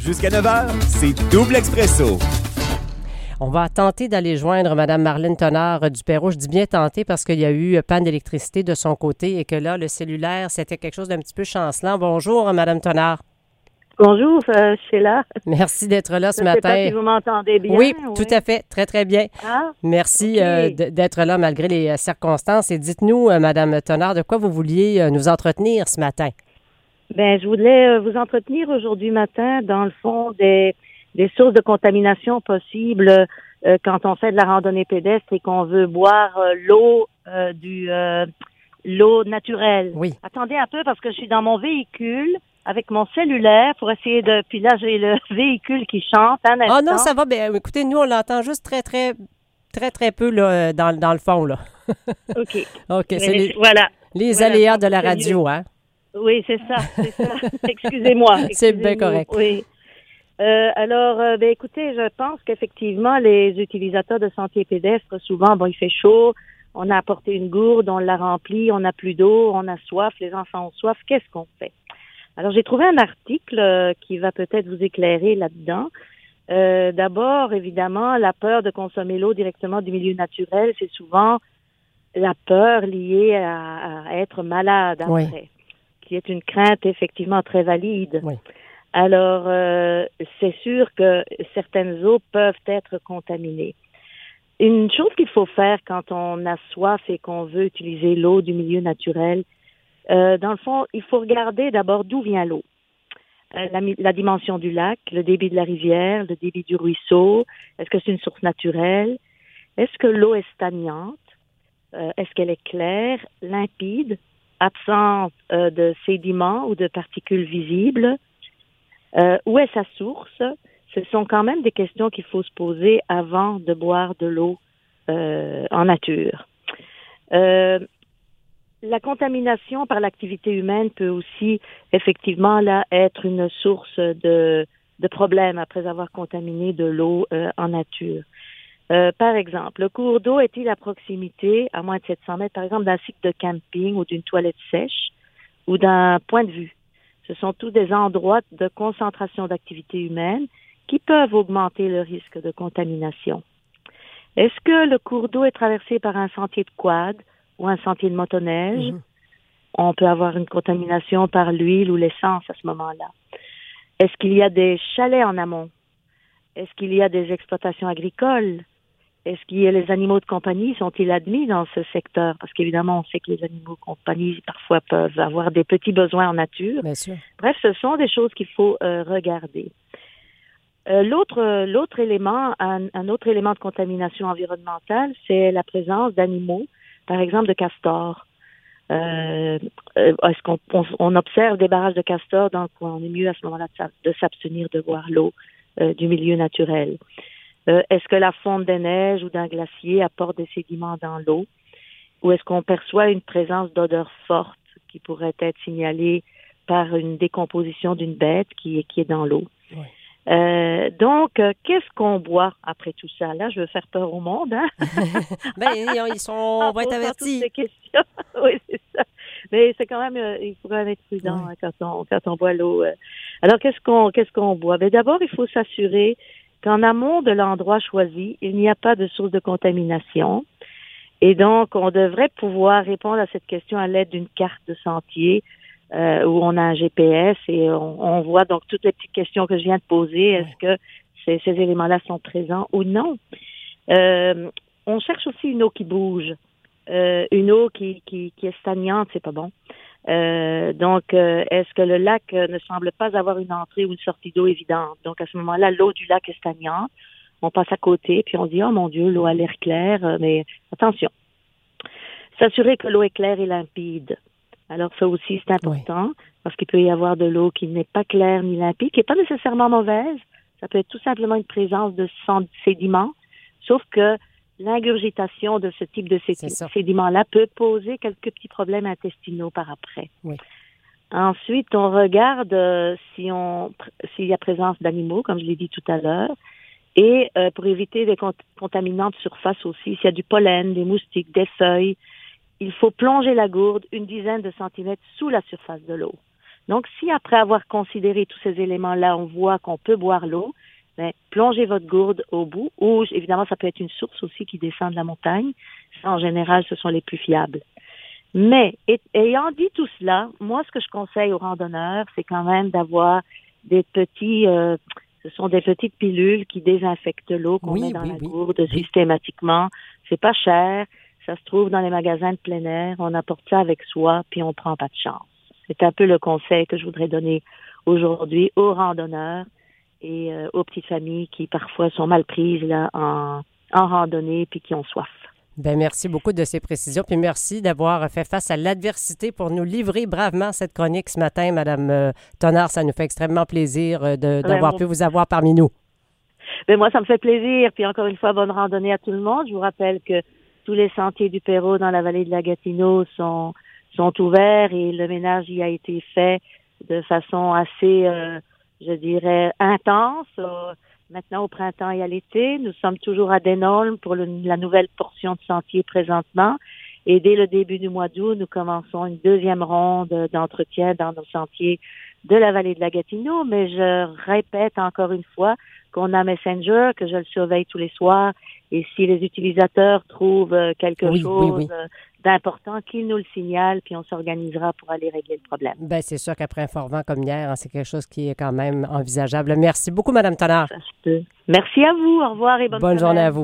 Jusqu'à 9h, c'est Double Expresso. On va tenter d'aller joindre Mme Marlène Tonard du Perrot. Je dis bien tenter parce qu'il y a eu panne d'électricité de son côté et que là, le cellulaire, c'était quelque chose d'un petit peu chancelant. Bonjour, Mme Tonard. Bonjour, Sheila. Merci d'être là ce matin. Je ne sais pas si vous m'entendez bien. Oui, tout à fait. Très, très bien. Ah, merci okay. D'être là malgré les circonstances. Et dites-nous, Mme Tonard, de quoi vous vouliez nous entretenir ce matin? Bien, je voulais vous entretenir aujourd'hui matin, dans le fond, des sources de contamination possibles quand on fait de la randonnée pédestre et qu'on veut boire l'eau naturelle. Oui. Attendez un peu parce que je suis dans mon véhicule avec mon cellulaire pour essayer de... Puis là, j'ai le véhicule qui chante un instant. Ah non, ça va. Bien, écoutez, nous, on l'entend juste très, très, très, très peu là, dans le fond, là. OK. OK, c'est voilà. Les aléas de la radio, hein? Oui, c'est ça. Excusez-moi. C'est bien correct. Oui. Alors, écoutez, je pense qu'effectivement, les utilisateurs de sentiers pédestres, souvent, il fait chaud, on a apporté une gourde, on l'a remplie, on n'a plus d'eau, on a soif, les enfants ont soif, qu'est-ce qu'on fait? Alors, j'ai trouvé un article qui va peut-être vous éclairer là-dedans. D'abord, évidemment, la peur de consommer l'eau directement du milieu naturel, c'est souvent la peur liée à être malade après, oui. Qui est une crainte effectivement très valide. Oui. Alors, c'est sûr que certaines eaux peuvent être contaminées. Une chose qu'il faut faire quand on a soif et qu'on veut utiliser l'eau du milieu naturel, dans le fond, il faut regarder d'abord d'où vient l'eau. La dimension du lac, le débit de la rivière, le débit du ruisseau. Est-ce que c'est une source naturelle? Est-ce que l'eau est stagnante? Est-ce qu'elle est claire, limpide, absente de sédiments ou de particules visibles? Où est sa source? Ce sont quand même des questions qu'il faut se poser avant de boire de l'eau en nature. La contamination par l'activité humaine peut aussi effectivement là être une source de problèmes après avoir contaminé de l'eau en nature. Par exemple, le cours d'eau est-il à proximité, à moins de 700 mètres, par exemple, d'un site de camping ou d'une toilette sèche ou d'un point de vue? Ce sont tous des endroits de concentration d'activité humaine qui peuvent augmenter le risque de contamination. Est-ce que le cours d'eau est traversé par un sentier de quad ou un sentier de motoneige? On peut avoir une contamination par l'huile ou l'essence à ce moment-là. Est-ce qu'il y a des chalets en amont? Est-ce qu'il y a des exploitations agricoles? Est-ce qu'il y a les animaux de compagnie? Sont-ils admis dans ce secteur? Parce qu'évidemment, on sait que les animaux de compagnie, parfois, peuvent avoir des petits besoins en nature. Bien sûr. Bref, ce sont des choses qu'il faut regarder. L'autre élément, un autre élément de contamination environnementale, c'est la présence d'animaux, par exemple de castors. Est-ce qu'on observe des barrages de castors dans le coin? On est mieux à ce moment-là de s'abstenir de boire l'eau du milieu naturel. Est-ce que la fonte des neiges ou d'un glacier apporte des sédiments dans l'eau? Ou est-ce qu'on perçoit une présence d'odeur forte qui pourrait être signalée par une décomposition d'une bête qui est dans l'eau? Oui. Donc, qu'est-ce qu'on boit après tout ça? Là, je veux faire peur au monde, hein? On va être avertis. Toutes ces questions. Oui, c'est ça. Mais c'est quand même, il faut quand même être prudent quand on boit l'eau. Alors, qu'est-ce qu'on boit? Ben, d'abord, il faut s'assurer qu'en amont de l'endroit choisi, il n'y a pas de source de contamination. Et donc, on devrait pouvoir répondre à cette question à l'aide d'une carte de sentier où on a un GPS et on voit donc toutes les petites questions que je viens de poser. Est-ce que ces éléments-là sont présents ou non? On cherche aussi une eau qui bouge. Une eau qui est stagnante, c'est pas bon. Donc, est-ce que le lac ne semble pas avoir une entrée ou une sortie d'eau évidente? Donc, à ce moment-là, l'eau du lac est stagnante. On passe à côté, puis on dit, oh mon Dieu, l'eau a l'air claire, mais attention. S'assurer que l'eau est claire et limpide. Alors, ça aussi, c'est important, parce qu'il peut y avoir de l'eau qui n'est pas claire ni limpide, qui n'est pas nécessairement mauvaise. Ça peut être tout simplement une présence de sédiments, sauf que l'ingurgitation de ce type de sédiments-là peut poser quelques petits problèmes intestinaux par après. Oui. Ensuite, on regarde s'il y a présence d'animaux, comme je l'ai dit tout à l'heure, et pour éviter des contaminants de surface aussi, s'il y a du pollen, des moustiques, des feuilles, il faut plonger la gourde une dizaine de centimètres sous la surface de l'eau. Donc, si après avoir considéré tous ces éléments-là, on voit qu'on peut boire l'eau, ben, plongez votre gourde au bout, ou évidemment, ça peut être une source aussi qui descend de la montagne. Ça, en général, ce sont les plus fiables. Mais, ayant dit tout cela, moi, ce que je conseille aux randonneurs, c'est quand même d'avoir des petits, ce sont des petites pilules qui désinfectent l'eau qu'on met dans la gourde systématiquement. C'est pas cher. Ça se trouve dans les magasins de plein air. On apporte ça avec soi, puis on prend pas de chance. C'est un peu le conseil que je voudrais donner aujourd'hui aux randonneurs et aux petites familles qui parfois sont mal prises là en randonnée puis qui ont soif. Bien, merci beaucoup de ces précisions, puis merci d'avoir fait face à l'adversité pour nous livrer bravement cette chronique ce matin, Madame Tonard. Ça nous fait extrêmement plaisir d'avoir pu vous avoir parmi nous. Ben moi, ça me fait plaisir. Puis encore une fois, bonne randonnée à tout le monde. Je vous rappelle que tous les sentiers du Perrot dans la vallée de la Gatineau sont ouverts et le ménage y a été fait de façon assez, je dirais, intense. Maintenant, au printemps et à l'été, nous sommes toujours à Denholm pour la nouvelle portion de sentier présentement. Et dès le début du mois d'août, nous commençons une deuxième ronde d'entretien dans nos sentiers de la vallée de la Gatineau. Mais je répète encore une fois qu'on a Messenger, que je le surveille tous les soirs. Et si les utilisateurs trouvent quelque chose d'important, qu'ils nous le signalent, puis on s'organisera pour aller régler le problème. Bien, c'est sûr qu'après un fort vent comme hier, c'est quelque chose qui est quand même envisageable. Merci beaucoup, Mme Tonard. Merci à vous. Au revoir et bonne journée à vous.